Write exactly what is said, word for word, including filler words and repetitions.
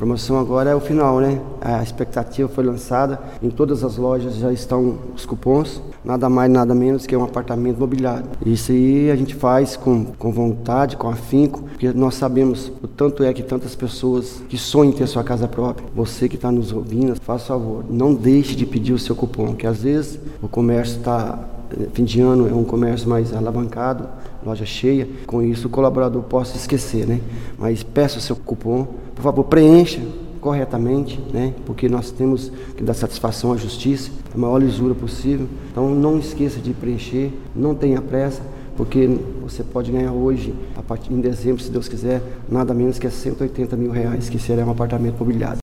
promoção agora é o final, né? A expectativa foi lançada, em todas as lojas já estão os cupons, nada mais, nada menos que um apartamento mobiliado. Isso aí a gente faz com, com vontade, com afinco, porque nós sabemos o tanto é que tantas pessoas que sonham em ter sua casa própria. Você que está nos ouvindo, faça favor, não deixe de pedir o seu cupom, que às vezes o comércio está, fim de ano é um comércio mais alavancado, loja cheia, com isso o colaborador possa esquecer, né? Mas peça o seu cupom, por favor, preencha corretamente, né? Porque nós temos que dar satisfação à justiça, a maior lisura possível. Então não esqueça de preencher, não tenha pressa, porque você pode ganhar hoje, a partir em dezembro, se Deus quiser, nada menos que cento e oitenta mil reais, que será um apartamento mobiliado.